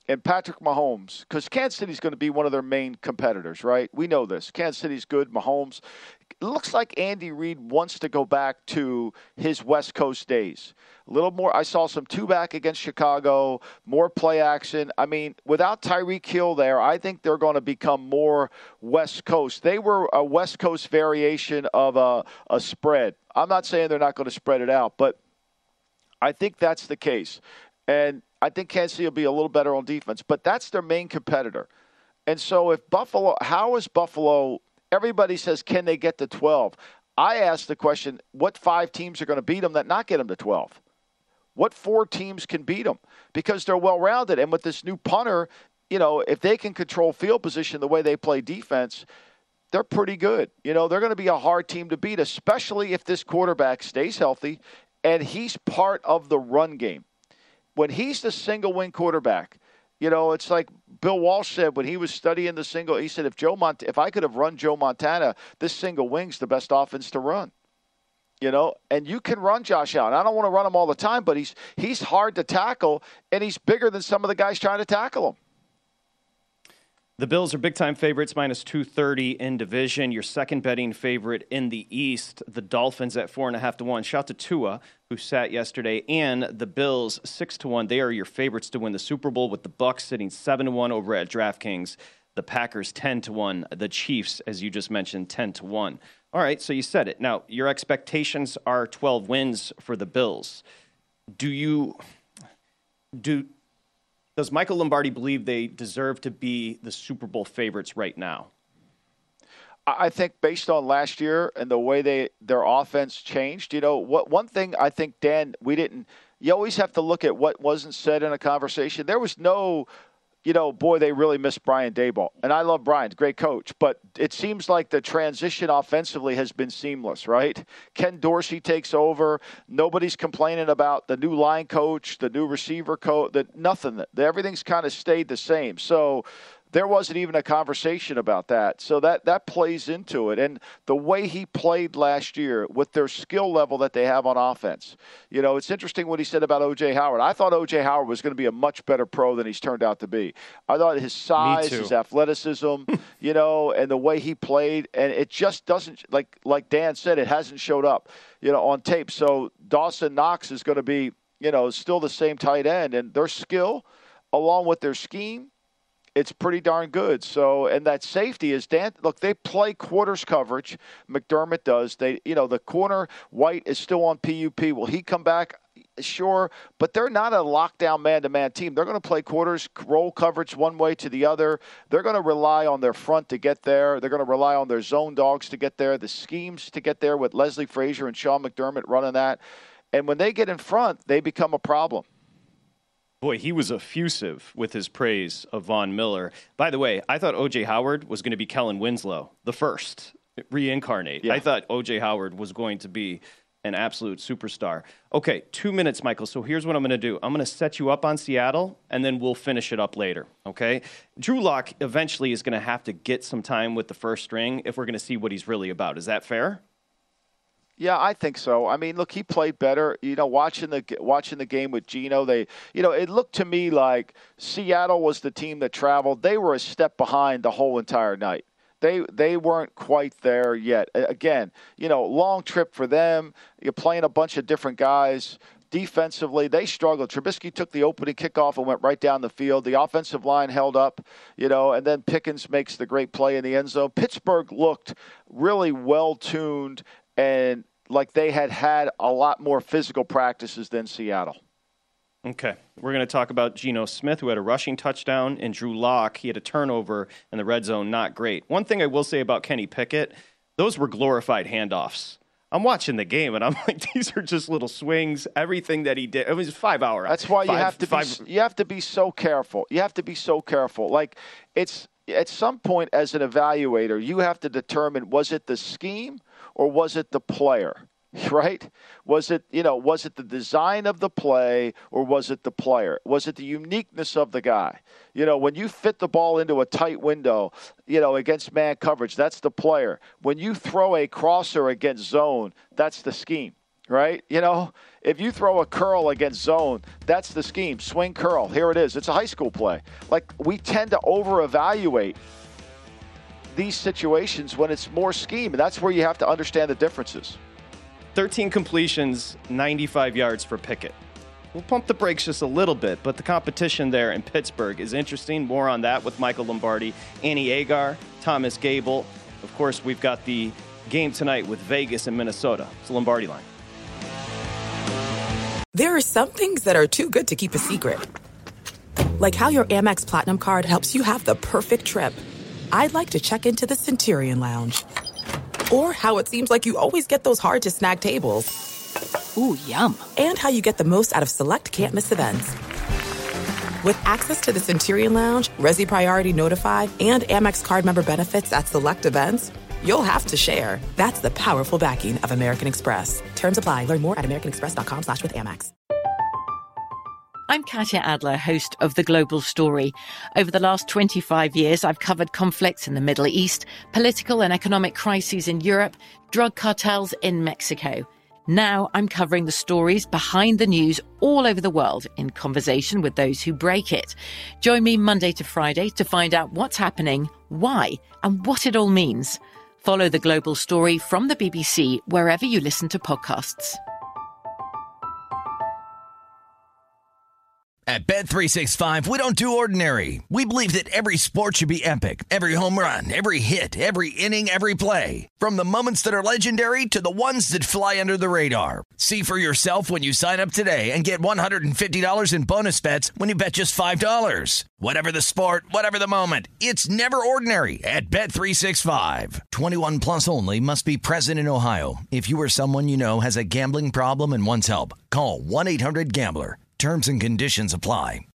and Patrick Mahomes, because Kansas City's going to be one of their main competitors, right? We know this. Kansas City's good. Mahomes. It looks like Andy Reid wants to go back to his West Coast days. A little more. I saw some two-back against Chicago, more play action. I mean, without Tyreek Hill there, I think they're going to become more West Coast. They were a West Coast variation of a spread. I'm not saying they're not going to spread it out, but I think that's the case. And I think Kansas City will be a little better on defense, but that's their main competitor. And so if Buffalo, how is Buffalo, everybody says, can they get to 12? I ask the question, what 5 teams are going to beat them that not get them to 12? What 4 teams can beat them? Because they're well-rounded. And with this new punter, if they can control field position the way they play defense, they're pretty good. They're going to be a hard team to beat, especially if this quarterback stays healthy and he's part of the run game. When he's the single wing quarterback, it's like Bill Walsh said when he was studying the single. He said, if I could have run Joe Montana, this single wing's the best offense to run. And you can run Josh Allen. I don't want to run him all the time, but he's hard to tackle, and he's bigger than some of the guys trying to tackle him. The Bills are big-time favorites, minus 230 in division. Your second betting favorite in the East, the Dolphins at 4.5-1. Shout to Tua, who sat yesterday, and the Bills 6-1. They are your favorites to win the Super Bowl, with the Bucs sitting 7-1 over at DraftKings. The Packers 10-1. The Chiefs, as you just mentioned, 10-1. All right, so you said it. Now, your expectations are 12 wins for the Bills. Does Michael Lombardi believe they deserve to be the Super Bowl favorites right now? I think based on last year and the way their offense changed, one thing I think, Dan, you always have to look at what wasn't said in a conversation. There was no, they really missed Brian Daboll. And I love Brian, great coach. But it seems like the transition offensively has been seamless, right? Ken Dorsey takes over. Nobody's complaining about the new line coach, the new receiver coach, nothing. Everything's kind of stayed the same. So there wasn't even a conversation about that. So that plays into it. And the way he played last year with their skill level that they have on offense. It's interesting what he said about O.J. Howard. I thought O.J. Howard was going to be a much better pro than he's turned out to be. I thought his size, his athleticism, and the way he played. And it just doesn't, like Dan said, it hasn't showed up, on tape. So Dawson Knox is going to be, still the same tight end. And their skill, along with their scheme, it's pretty darn good. So, and that safety is they play quarters coverage. McDermott does. The corner White is still on PUP. Will he come back? Sure, but they're not a lockdown man-to-man team. They're going to play quarters, roll coverage one way to the other. They're going to rely on their front to get there. They're going to rely on their zone dogs to get there, the schemes to get there with Leslie Frazier and Sean McDermott running that. And when they get in front, they become a problem. Boy, he was effusive with his praise of Von Miller. By the way, I thought O.J. Howard was going to be Kellen Winslow, the first, reincarnate. Yeah. I thought O.J. Howard was going to be an absolute superstar. Okay, 2 minutes, Michael. So here's what I'm going to do. I'm going to set you up on Seattle, and then we'll finish it up later, okay? Drew Lock eventually is going to have to get some time with the first string if we're going to see what he's really about. Is that fair? Yeah, I think so. I mean, look, he played better. Watching the game with Geno, it looked to me like Seattle was the team that traveled. They were a step behind the whole entire night. They weren't quite there yet. Again, long trip for them. You're playing a bunch of different guys. Defensively, they struggled. Trubisky took the opening kickoff and went right down the field. The offensive line held up, and then Pickens makes the great play in the end zone. Pittsburgh looked really well-tuned and like they had a lot more physical practices than Seattle. Okay. We're going to talk about Geno Smith, who had a rushing touchdown, and Drew Lock. He had a turnover in the red zone, not great. One thing I will say about Kenny Pickett, those were glorified handoffs. I'm watching the game, and I'm like, these are just little swings, everything that he did. It was a 5 hour. That's why you have to be so careful. You have to be so careful. Like, it's at some point as an evaluator, you have to determine, was it the scheme or was it the player, right? Was it the design of the play or was it the player? Was it the uniqueness of the guy? When you fit the ball into a tight window, against man coverage, that's the player. When you throw a crosser against zone, that's the scheme, right? You know, if you throw a curl against zone, that's the scheme. Swing curl. Here it is. It's a high school play. Like, we tend to over-evaluate these situations when it's more scheme, and that's where you have to understand the differences. 13 completions, 95 yards for Pickett. We'll pump the brakes just a little bit, but the competition there in Pittsburgh is interesting. More on that with Michael Lombardi, Annie Agar, Thomas Gable. Of course, we've got the game tonight with Vegas and Minnesota. It's the Lombardi Line. There are some things that are too good to keep a secret. Like how your Amex Platinum card helps you have the perfect trip. I'd like to check into the Centurion Lounge. Or how it seems like you always get those hard-to-snag tables. Ooh, yum. And how you get the most out of select can't-miss events. With access to the Centurion Lounge, Resi Priority Notified, and Amex card member benefits at select events, you'll have to share. That's the powerful backing of American Express. Terms apply. Learn more at americanexpress.com/withAmex. I'm Katya Adler, host of The Global Story. Over the last 25 years, I've covered conflicts in the Middle East, political and economic crises in Europe, drug cartels in Mexico. Now I'm covering the stories behind the news all over the world in conversation with those who break it. Join me Monday to Friday to find out what's happening, why, and what it all means. Follow The Global Story from the BBC wherever you listen to podcasts. At Bet365, we don't do ordinary. We believe that every sport should be epic. Every home run, every hit, every inning, every play. From the moments that are legendary to the ones that fly under the radar. See for yourself when you sign up today and get $150 in bonus bets when you bet just $5. Whatever the sport, whatever the moment, it's never ordinary at Bet365. 21 plus only. Must be present in Ohio. If you or someone you know has a gambling problem and wants help, call 1-800-GAMBLER. Terms and conditions apply.